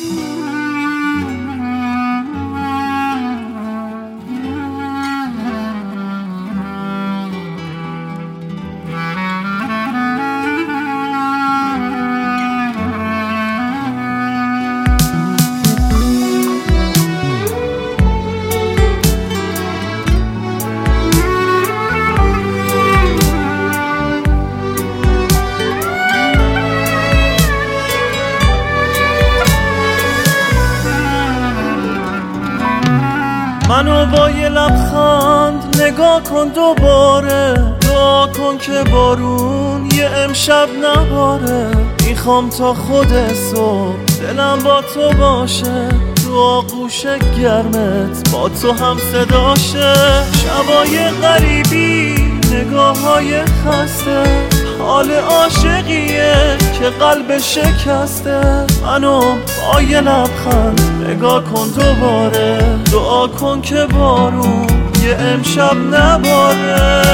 منو با یه لبخند نگاه کن دوباره، دعا کن که بارون یه امشب نباره. میخوام تا خود صبح دلم با تو باشه، تو آغوش گرمت با تو هم صداشه. شبای غریبی، نگاه های خسته، حال عاشقیه که قلب شکسته. منو با یه لبخند نگاه کن دوباره، دعا کن که بارون یه امشب نباره.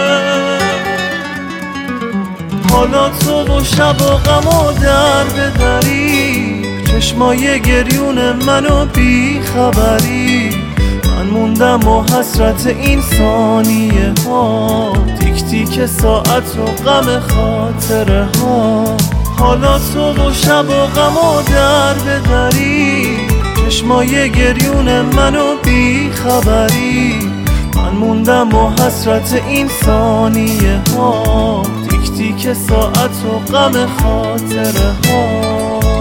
حالا تو و شب و غم و در بدری، چشمای گریون منو بی خبری. من موندم و حسرت این ثانیه ها، تیک تیک ساعت و غم خاطره ها. حالا تو و شب و غم و در بدری، چشمای گریون منو بی خبری. من موندم و حسرت این ثانیه ها، تیک تیک ساعت و غم خاطره ها.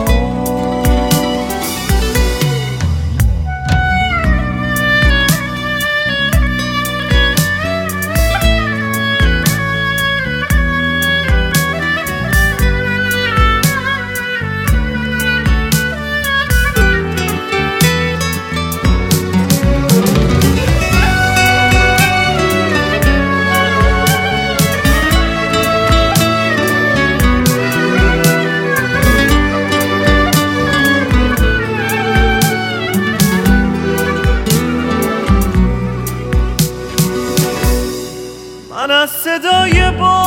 من از صدای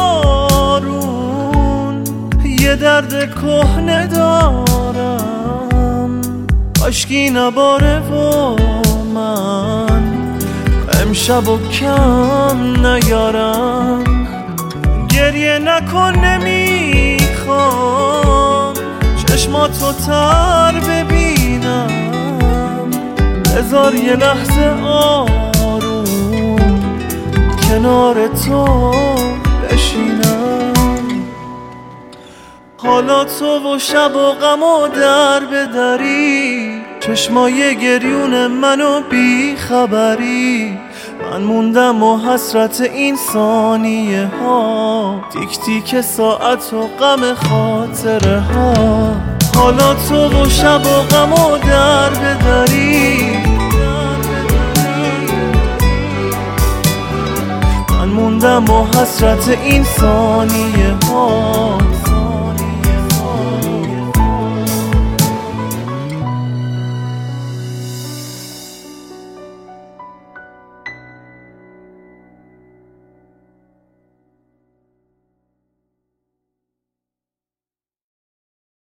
بارون یه درد کهنه دارم، کاشکی نباره و من امشب و کم نیارم. گریه نکن نمیخوام چشماتو تر ببینم، بذار یه لحظه کنار تو بشینم. حالا تو و شب و غم و در بدری، چشمای گریون منو بی خبری. من موندم و حسرت این ثانیه ها، تیک تیک ساعت و غم خاطره ها. حالا تو و شب و غم و در بدری، موندم و حسرت این ثانیه ها،